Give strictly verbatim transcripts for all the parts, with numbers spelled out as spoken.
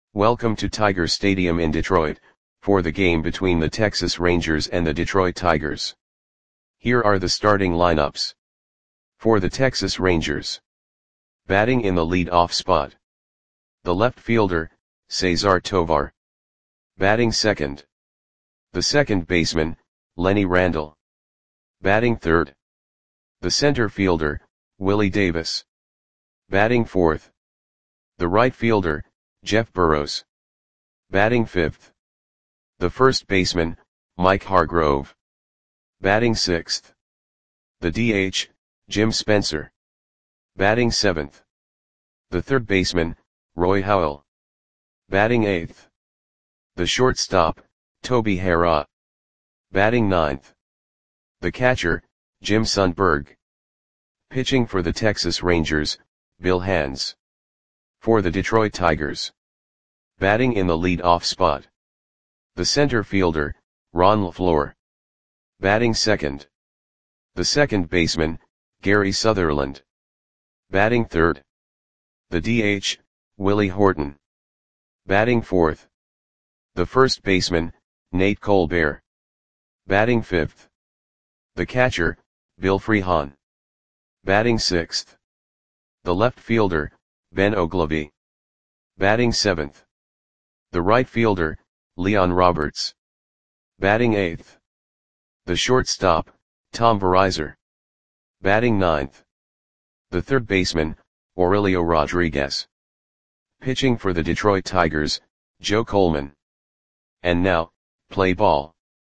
Welcome to Tiger Stadium in Detroit, for the game between the Texas Rangers and the Detroit Tigers. Here are the starting lineups. For the Texas Rangers. Batting in the lead-off spot. The left fielder, Cesar Tovar. Batting second. The second baseman, Lenny Randle. Batting third. The center fielder, Willie Davis. Batting fourth. The right fielder, Jeff Burroughs. Batting fifth. The first baseman, Mike Hargrove. Batting sixth. The D H, Jim Spencer. Batting seventh. The third baseman, Roy Howell. Batting eighth. The shortstop, Toby Harrah. Batting ninth. The catcher, Jim Sundberg. Pitching for the Texas Rangers, Bill Hands. For the Detroit Tigers. Batting in the lead-off spot. The center fielder, Ron LeFlore. Batting second. The second baseman, Gary Sutherland. Batting third. The D H, Willie Horton. Batting fourth. The first baseman, Nate Colbert. Batting fifth. The catcher, Bill Freehan. Batting sixth. The left fielder, Ben Oglivie. Batting seventh. The right fielder, Leon Roberts. Batting eighth. The shortstop, Tom Verizar. Batting ninth. The third baseman, Aurelio Rodriguez. Pitching for the Detroit Tigers, Joe Coleman. And now, play ball.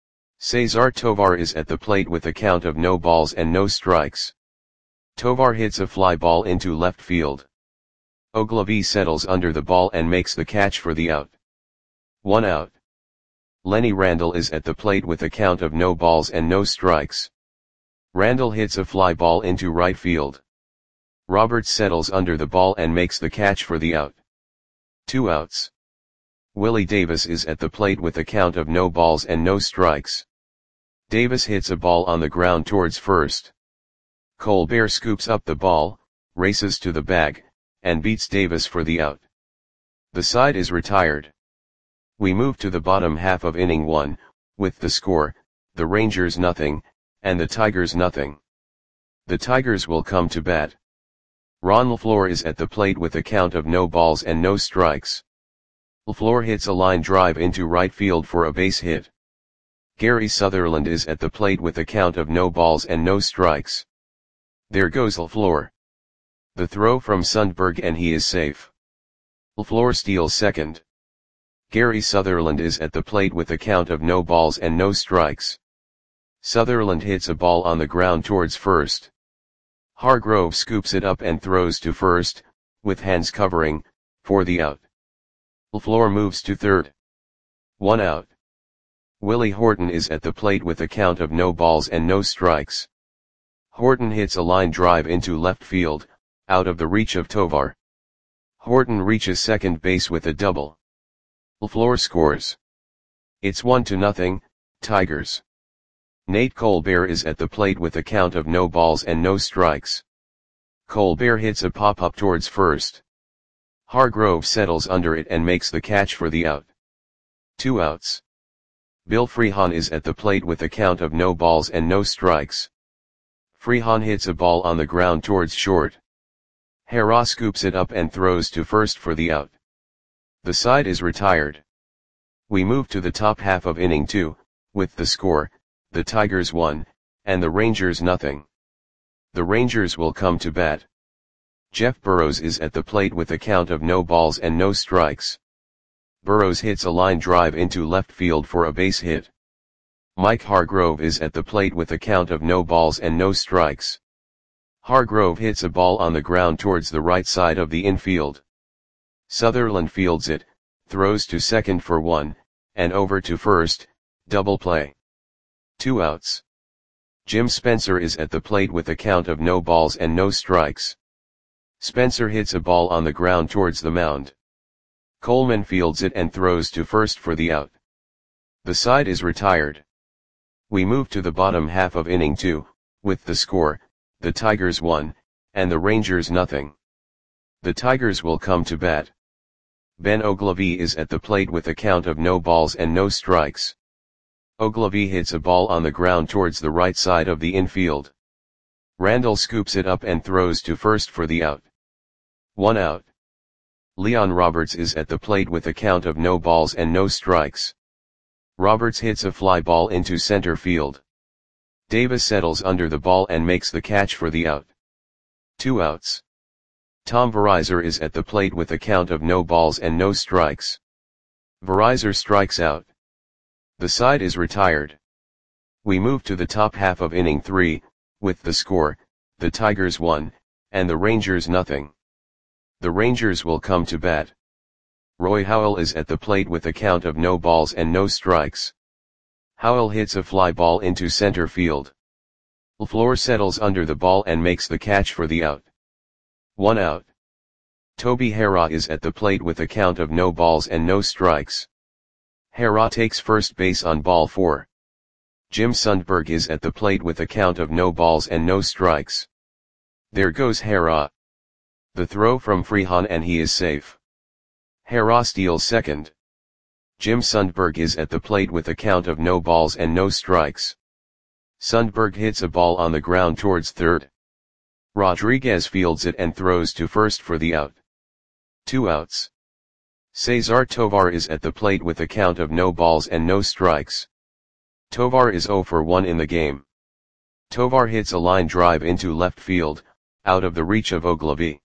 Cesar Tovar is at the plate with a count of no balls and no strikes. Tovar hits a fly ball into left field. Oglivie settles under the ball and makes the catch for the out. One out. Lenny Randle is at the plate with a count of no balls and no strikes. Randle hits a fly ball into right field. Roberts settles under the ball and makes the catch for the out. Two outs. Willie Davis is at the plate with a count of no balls and no strikes. Davis hits a ball on the ground towards first. Colbert scoops up the ball, races to the bag, and beats Davis for the out. The side is retired. We move to the bottom half of inning one, with the score, the Rangers nothing, and the Tigers nothing. The Tigers will come to bat. Ron LeFlore is at the plate with a count of no balls and no strikes. LeFlore hits a line drive into right field for a base hit. Gary Sutherland is at the plate with a count of no balls and no strikes. There goes LeFlore. The throw from Sundberg and he is safe. LeFlore steals second. Gary Sutherland is at the plate with a count of no balls and no strikes. Sutherland hits a ball on the ground towards first. Hargrove scoops it up and throws to first, with hands covering, for the out. LeFlore moves to third. One out. Willie Horton is at the plate with a count of no balls and no strikes. Horton hits a line drive into left field, out of the reach of Tovar. Horton reaches second base with a double. LeFlore scores. It's one to nothing, Tigers. Nate Colbert is at the plate with a count of no balls and no strikes. Colbert hits a pop-up towards first. Hargrove settles under it and makes the catch for the out. Two outs. Bill Freehan is at the plate with a count of no balls and no strikes. Freehan hits a ball on the ground towards short. Harrah scoops it up and throws to first for the out. The side is retired. We move to the top half of inning two, with the score, the Tigers one, and the Rangers nothing. The Rangers will come to bat. Jeff Burroughs is at the plate with a count of no balls and no strikes. Burroughs hits a line drive into left field for a base hit. Mike Hargrove is at the plate with a count of no balls and no strikes. Hargrove hits a ball on the ground towards the right side of the infield. Sutherland fields it, throws to second for one, and over to first, double play. Two outs. Jim Spencer is at the plate with a count of no balls and no strikes. Spencer hits a ball on the ground towards the mound. Coleman fields it and throws to first for the out. The side is retired. We move to the bottom half of inning two, with the score, the Tigers one, and the Rangers nothing. The Tigers will come to bat. Ben Ogilvy is at the plate with a count of no balls and no strikes. Ogilvy hits a ball on the ground towards the right side of the infield. Randall scoops it up and throws to first for the out. One out. Leon Roberts is at the plate with a count of no balls and no strikes. Roberts hits a fly ball into center field. Davis settles under the ball and makes the catch for the out. Two outs. Tom Verizor is at the plate with a count of no balls and no strikes. Verizor strikes out. The side is retired. We move to the top half of inning three, with the score, the Tigers one, and the Rangers nothing. The Rangers will come to bat. Roy Howell is at the plate with a count of no balls and no strikes. Howell hits a fly ball into center field. LaFleur settles under the ball and makes the catch for the out. One out. Toby Harrah is at the plate with a count of no balls and no strikes. Harrah takes first base on ball four. Jim Sundberg is at the plate with a count of no balls and no strikes. There goes Harrah. The throw from Freehan and he is safe. Harrah steals second. Jim Sundberg is at the plate with a count of no balls and no strikes. Sundberg hits a ball on the ground towards third. Rodriguez fields it and throws to first for the out. Two outs. Cesar Tovar is at the plate with a count of no balls and no strikes. Tovar is zero for one in the game. Tovar hits a line drive into left field, out of the reach of Ogilvy.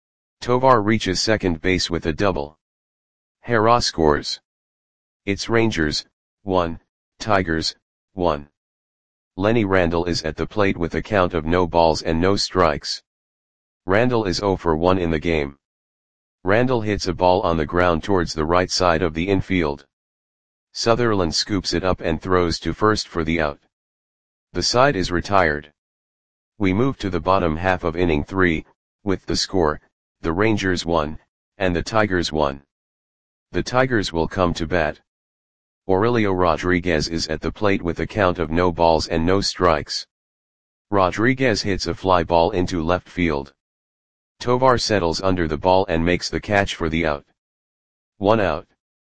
Tovar reaches second base with a double. Harrah scores. It's Rangers, one, Tigers, one. Lenny Randall is at the plate with a count of no balls and no strikes. Randall is zero for one in the game. Randall hits a ball on the ground towards the right side of the infield. Sutherland scoops it up and throws to first for the out. The side is retired. We move to the bottom half of inning three, with the score, the Rangers one, and the Tigers one. The Tigers will come to bat. Aurelio Rodriguez is at the plate with a count of no balls and no strikes. Rodriguez hits a fly ball into left field. Tovar settles under the ball and makes the catch for the out. One out.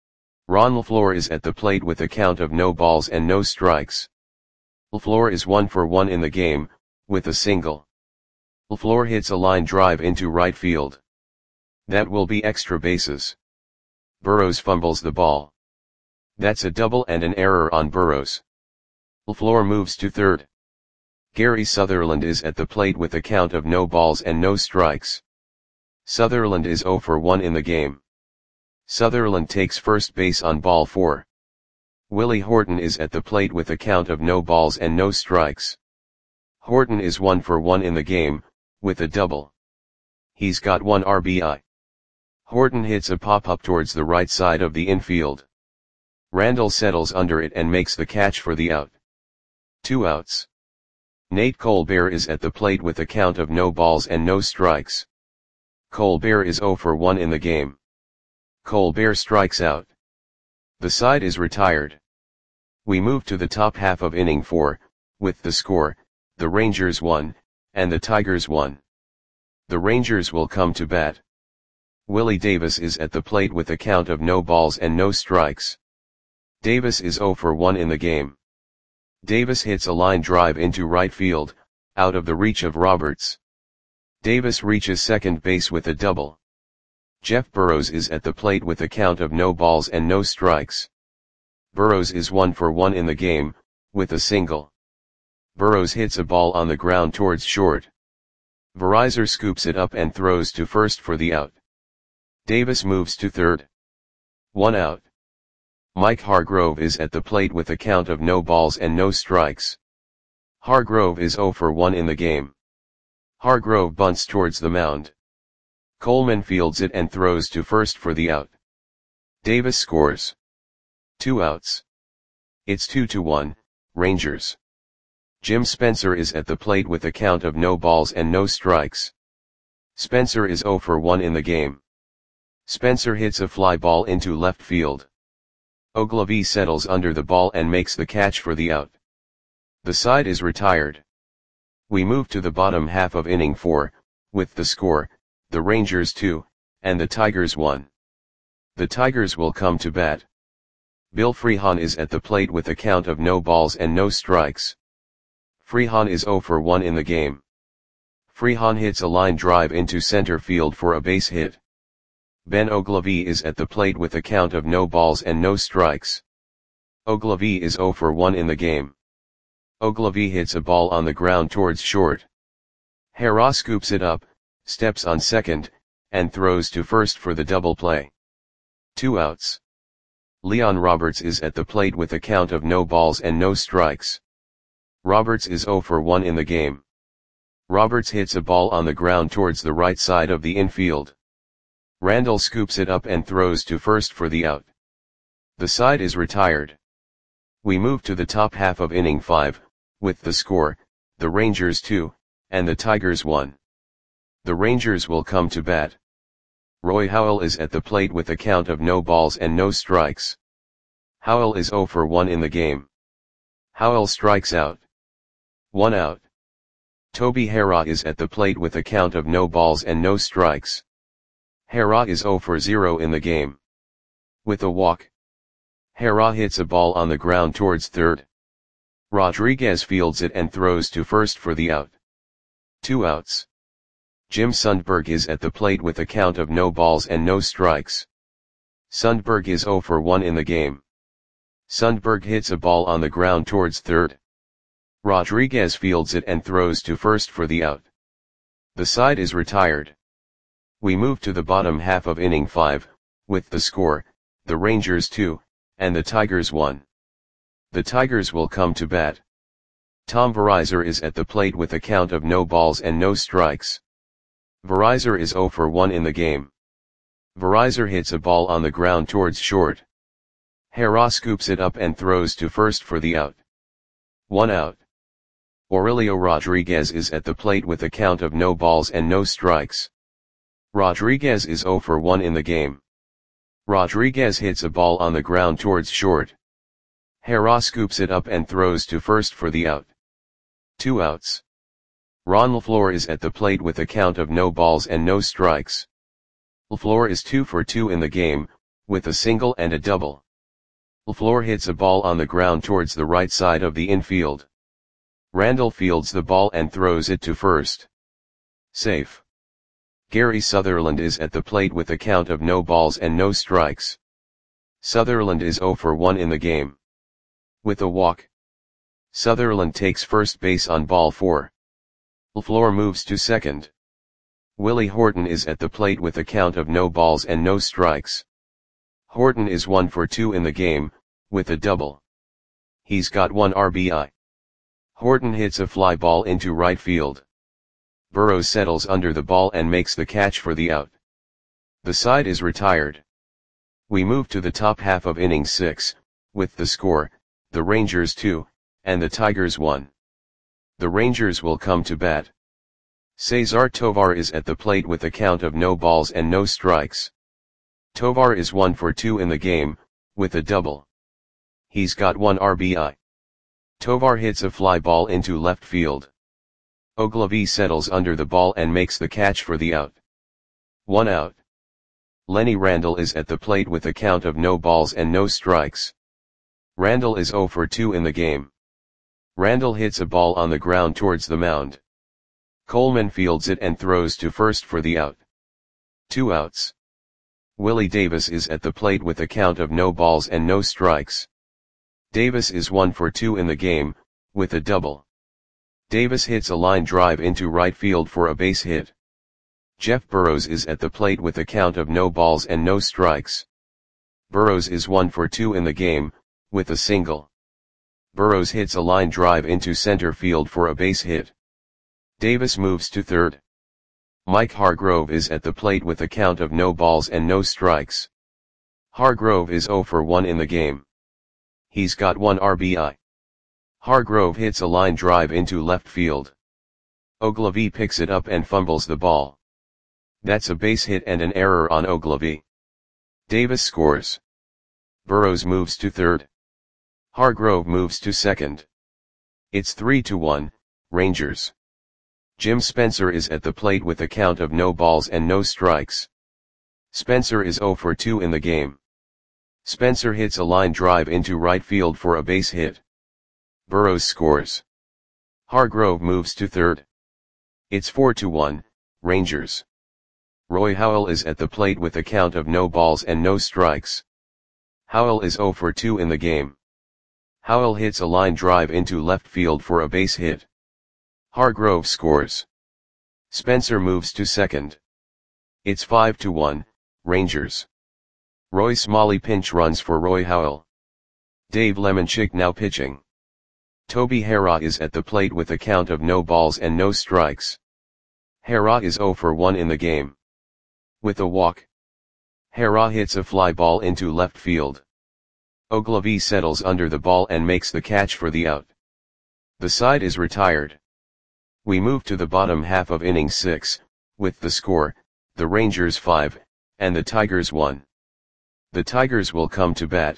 Ron LaFleur is at the plate with a count of no balls and no strikes. LaFleur is one for one in the game, with a single. LaFleur hits a line drive into right field. That will be extra bases. Burrows fumbles the ball. That's a double and an error on Burrows. LaFleur moves to third. Gary Sutherland is at the plate with a count of no balls and no strikes. Sutherland is zero for one in the game. Sutherland takes first base on ball four. Willie Horton is at the plate with a count of no balls and no strikes. Horton is one for one in the game, with a double. He's got one R B I. Horton hits a pop-up towards the right side of the infield. Randall settles under it and makes the catch for the out. Two outs. Nate Colbert is at the plate with a count of no balls and no strikes. Colbert is zero for one in the game. Colbert strikes out. The side is retired. We move to the top half of inning four, with the score, the Rangers one, and the Tigers one. The Rangers will come to bat. Willie Davis is at the plate with a count of no balls and no strikes. Davis is zero for one in the game. Davis hits a line drive into right field, out of the reach of Roberts. Davis reaches second base with a double. Jeff Burrows is at the plate with a count of no balls and no strikes. Burrows is one for one in the game, with a single. Burrows hits a ball on the ground towards short. Verizor scoops it up and throws to first for the out. Davis moves to third. One out. Mike Hargrove is at the plate with a count of no balls and no strikes. Hargrove is zero for one in the game. Hargrove bunts towards the mound. Coleman fields it and throws to first for the out. Davis scores. Two outs. It's two to one, Rangers. Jim Spencer is at the plate with a count of no balls and no strikes. Spencer is zero for one in the game. Spencer hits a fly ball into left field. Ogilvy settles under the ball and makes the catch for the out. The side is retired. We move to the bottom half of inning four, with the score, the Rangers two, and the Tigers one. The Tigers will come to bat. Bill Freehan is at the plate with a count of no balls and no strikes. Freehan is zero for one in the game. Freehan hits a line drive into center field for a base hit. Ben Ogilvie is at the plate with a count of no balls and no strikes. Ogilvie is zero for one in the game. Ogilvie hits a ball on the ground towards short. Hera scoops it up, steps on second, and throws to first for the double play. Two outs. Leon Roberts is at the plate with a count of no balls and no strikes. Roberts is zero for one in the game. Roberts hits a ball on the ground towards the right side of the infield. Randall scoops it up and throws to first for the out. The side is retired. We move to the top half of inning five, with the score, the Rangers two, and the Tigers one. The Rangers will come to bat. Roy Howell is at the plate with a count of no balls and no strikes. Howell is zero for one in the game. Howell strikes out. One out. Toby Hera is at the plate with a count of no balls and no strikes. Hera is zero for zero in the game. With a walk. Hera hits a ball on the ground towards third. Rodriguez fields it and throws to first for the out. Two outs. Jim Sundberg is at the plate with a count of no balls and no strikes. Sundberg is zero for one in the game. Sundberg hits a ball on the ground towards third. Rodriguez fields it and throws to first for the out. The side is retired. We move to the bottom half of inning five, with the score, the Rangers two, and the Tigers one. The Tigers will come to bat. Tom Verizor is at the plate with a count of no balls and no strikes. Verizor is zero for one in the game. Verizor hits a ball on the ground towards short. Hera scoops it up and throws to first for the out. One out. Aurelio Rodriguez is at the plate with a count of no balls and no strikes. Rodriguez is zero for one in the game. Rodriguez hits a ball on the ground towards short. Hera scoops it up and throws to first for the out. Two outs. Ron LaFleur is at the plate with a count of no balls and no strikes. LaFleur is two for two in the game, with a single and a double. LaFleur hits a ball on the ground towards the right side of the infield. Randall fields the ball and throws it to first. Safe. Gary Sutherland is at the plate with a count of no balls and no strikes. Sutherland is zero for one in the game. With a walk. Sutherland takes first base on ball four. LaFleur moves to second. Willie Horton is at the plate with a count of no balls and no strikes. Horton is one for two in the game, with a double. He's got one R B I. Horton hits a fly ball into right field. Burrows settles under the ball and makes the catch for the out. The side is retired. We move to the top half of inning six, with the score, the Rangers two, and the Tigers one. The Rangers will come to bat. Cesar Tovar is at the plate with a count of no balls and no strikes. Tovar is one for two in the game, with a double. He's got one R B I. Tovar hits a fly ball into left field. Ogilvie settles under the ball and makes the catch for the out. One out. Lenny Randall is at the plate with a count of no balls and no strikes. Randall is zero for two in the game. Randall hits a ball on the ground towards the mound. Coleman fields it and throws to first for the out. Two outs. Willie Davis is at the plate with a count of no balls and no strikes. Davis is one for two in the game, with a double. Davis hits a line drive into right field for a base hit. Jeff Burrows is at the plate with a count of no balls and no strikes. Burrows is one for two in the game, with a single. Burrows hits a line drive into center field for a base hit. Davis moves to third. Mike Hargrove is at the plate with a count of no balls and no strikes. Hargrove is zero for one in the game. He's got one R B I. Hargrove hits a line drive into left field. Ogilvie picks it up and fumbles the ball. That's a base hit and an error on Ogilvie. Davis scores. Burrows moves to third. Hargrove moves to second. It's three to one, Rangers. Jim Spencer is at the plate with a count of no balls and no strikes. Spencer is zero for two in the game. Spencer hits a line drive into right field for a base hit. Burrows scores. Hargrove moves to third. It's four to one, Rangers. Roy Howell is at the plate with a count of no balls and no strikes. Howell is zero for two in the game. Howell hits a line drive into left field for a base hit. Hargrove scores. Spencer moves to second. It's five to one, Rangers. Roy Smalley pinch runs for Roy Howell. Dave Lemanchik now pitching. Toby Harrah is at the plate with a count of no balls and no strikes. Harrah is zero for one in the game. With a walk, Harrah hits a fly ball into left field. Ogilvie settles under the ball and makes the catch for the out. The side is retired. We move to the bottom half of inning six, with the score, the Rangers five, and the Tigers one. The Tigers will come to bat.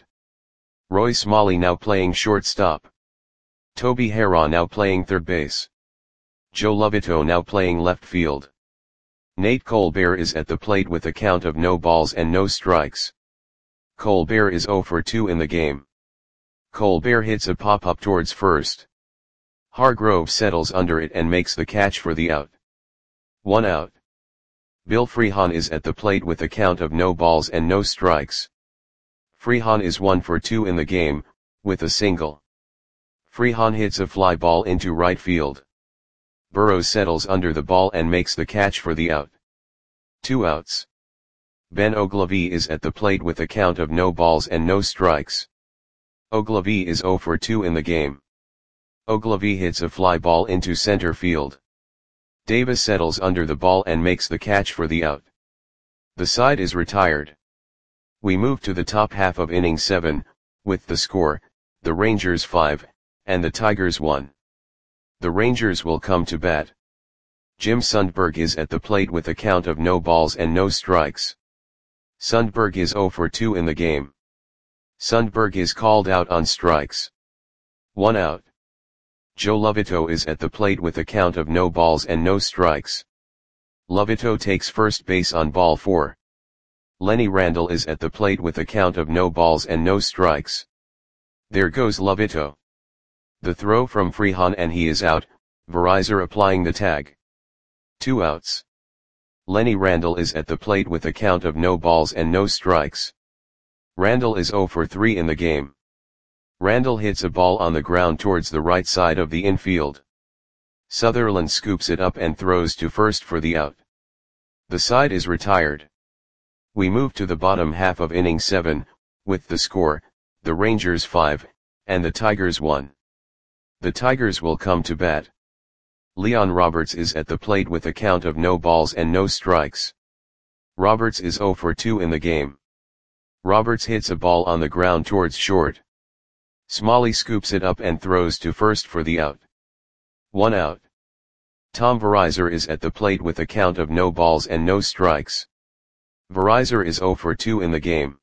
Roy Smalley now playing shortstop. Toby Harrah now playing third base. Joe Lovito now playing left field. Nate Colbert is at the plate with a count of no balls and no strikes. Colbert is zero for two in the game. Colbert hits a pop-up towards first. Hargrove settles under it and makes the catch for the out. One out. Bill Freehan is at the plate with a count of no balls and no strikes. Freehan is one for two in the game, with a single. Freehan hits a fly ball into right field. Burrows settles under the ball and makes the catch for the out. Two outs. Ben Ogilvie is at the plate with a count of no balls and no strikes. Ogilvie is zero for two in the game. Ogilvie hits a fly ball into center field. Davis settles under the ball and makes the catch for the out. The side is retired. We move to the top half of inning seven, with the score, the Rangers five, and the Tigers one. The Rangers will come to bat. Jim Sundberg is at the plate with a count of no balls and no strikes. Sundberg is zero for two in the game. Sundberg is called out on strikes. One out. Joe Lovito is at the plate with a count of no balls and no strikes. Lovito takes first base on ball four. Lenny Randle is at the plate with a count of no balls and no strikes. There goes Lovito. The throw from Freehan and he is out, Verizor applying the tag. Two outs. Lenny Randle is at the plate with a count of no balls and no strikes. Randle is zero for three in the game. Randle hits a ball on the ground towards the right side of the infield. Sutherland scoops it up and throws to first for the out. The side is retired. We move to the bottom half of inning seven, with the score, the Rangers five, and the Tigers one. The Tigers will come to bat. Leon Roberts is at the plate with a count of no balls and no strikes. Roberts is zero for two in the game. Roberts hits a ball on the ground towards short. Smalley scoops it up and throws to first for the out. One out. Tom Verizor is at the plate with a count of no balls and no strikes. Verizor is zero for two in the game.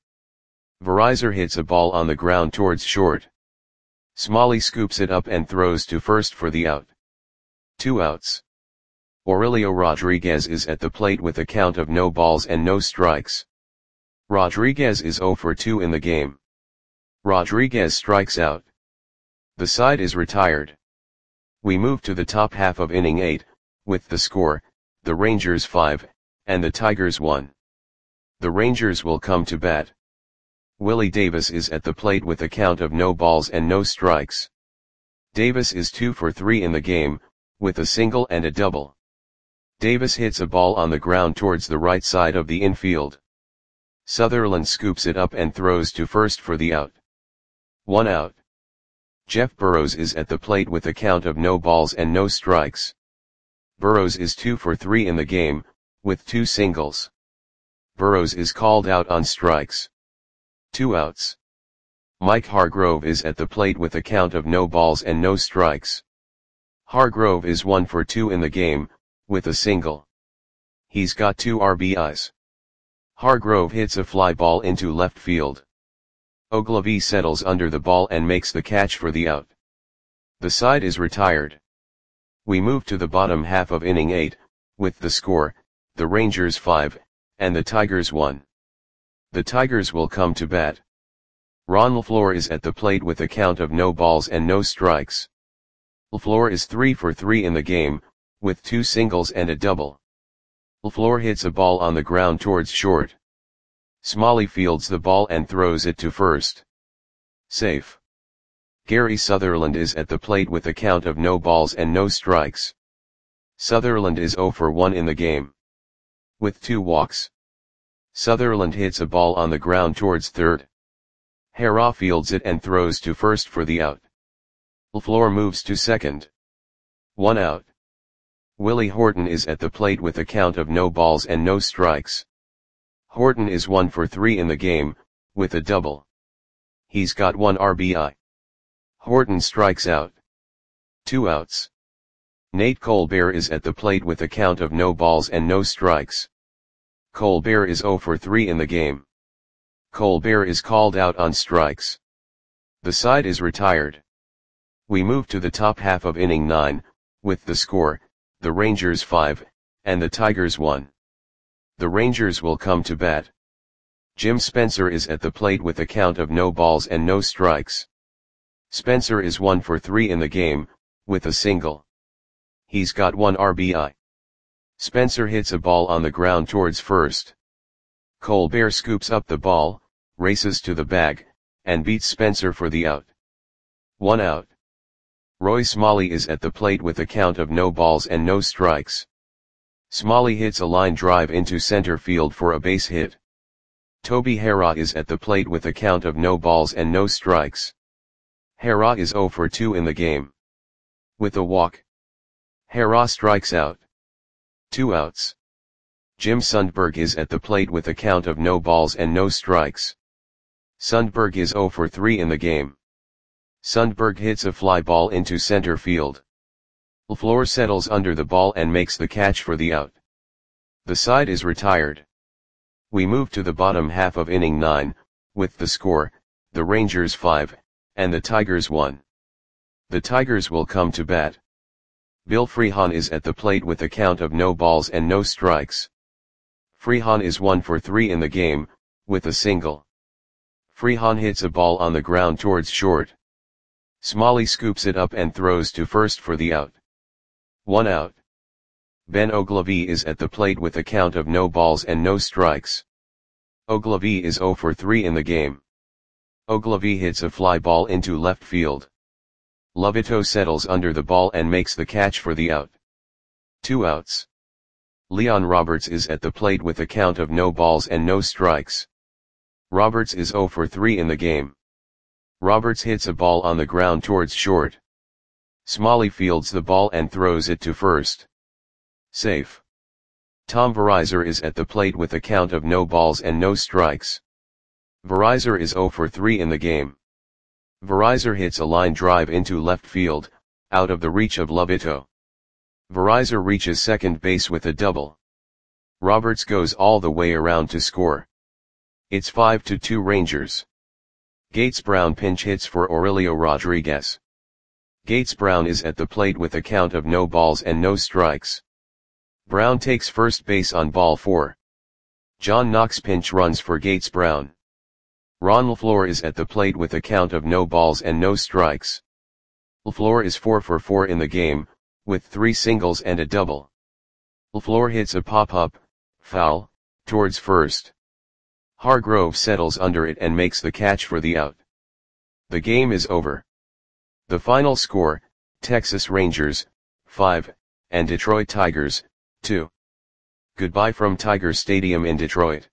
Verizor hits a ball on the ground towards short. Smalley scoops it up and throws to first for the out. Two outs. Aurelio Rodriguez is at the plate with a count of no balls and no strikes. Rodriguez is zero for two in the game. Rodriguez strikes out. The side is retired. We move to the top half of inning eight, with the score, the Rangers five, and the Tigers one. The Rangers will come to bat. Willie Davis is at the plate with a count of no balls and no strikes. Davis is two for three in the game, with a single and a double. Davis hits a ball on the ground towards the right side of the infield. Sutherland scoops it up and throws to first for the out. One out. Jeff Burrows is at the plate with a count of no balls and no strikes. Burrows is two for three in the game, with two singles. Burrows is called out on strikes. Two outs. Mike Hargrove is at the plate with a count of no balls and no strikes. Hargrove is one for two in the game, with a single. He's got two R B Is. Hargrove hits a fly ball into left field. Ogilvie settles under the ball and makes the catch for the out. The side is retired. We move to the bottom half of inning eight, with the score, the Rangers five, and the Tigers one. The Tigers will come to bat. Ron LeFlore is at the plate with a count of no balls and no strikes. LeFlore is three for three in the game, with two singles and a double. LeFlore hits a ball on the ground towards short. Smalley fields the ball and throws it to first. Safe. Gary Sutherland is at the plate with a count of no balls and no strikes. Sutherland is zero for one in the game, with two walks. Sutherland hits a ball on the ground towards third. Harrah fields it and throws to first for the out. LeFlore moves to second. One out. Willie Horton is at the plate with a count of no balls and no strikes. Horton is one for three in the game, with a double. He's got one R B I. Horton strikes out. Two outs. Nate Colbert is at the plate with a count of no balls and no strikes. Colbert is zero for three in the game. Colbert is called out on strikes. The side is retired. We move to the top half of inning nine, with the score, the Rangers five, and the Tigers one. The Rangers will come to bat. Jim Spencer is at the plate with a count of no balls and no strikes. Spencer is one for three in the game, with a single. He's got one R B I. Spencer hits a ball on the ground towards first. Colbert scoops up the ball, races to the bag, and beats Spencer for the out. One out. Roy Smalley is at the plate with a count of no balls and no strikes. Smalley hits a line drive into center field for a base hit. Toby Harrah is at the plate with a count of no balls and no strikes. Harrah is zero for two in the game, with a walk. Harrah strikes out. Two outs. Jim Sundberg is at the plate with a count of no balls and no strikes. Sundberg is zero for three in the game. Sundberg hits a fly ball into center field. LeFlore settles under the ball and makes the catch for the out. The side is retired. We move to the bottom half of inning nine, with the score, the Rangers five, and the Tigers one. The Tigers will come to bat. Bill Freehan is at the plate with a count of no balls and no strikes. Freehan is one for three in the game, with a single. Freehan hits a ball on the ground towards short. Smalley scoops it up and throws to first for the out. One out. Ben Oglivie is at the plate with a count of no balls and no strikes. Oglivie is zero for three in the game. Oglivie hits a fly ball into left field. Lovito settles under the ball and makes the catch for the out. Two outs. Leon Roberts is at the plate with a count of no balls and no strikes. Roberts is zero for three in the game. Roberts hits a ball on the ground towards short. Smalley fields the ball and throws it to first. Safe. Tom Verizor is at the plate with a count of no balls and no strikes. Verizor is zero for three in the game. Verizor hits a line drive into left field, out of the reach of Lovito. Verizor reaches second base with a double. Roberts goes all the way around to score. It's five to two Rangers. Gates Brown pinch hits for Aurelio Rodriguez. Gates Brown is at the plate with a count of no balls and no strikes. Brown takes first base on ball four. John Knox pinch runs for Gates Brown. Ron LeFlore is at the plate with a count of no balls and no strikes. LeFlore is four for four in the game, with three singles and a double. LeFlore hits a pop-up, foul, towards first. Hargrove settles under it and makes the catch for the out. The game is over. The final score, Texas Rangers, five, and Detroit Tigers, two. Goodbye from Tiger Stadium in Detroit.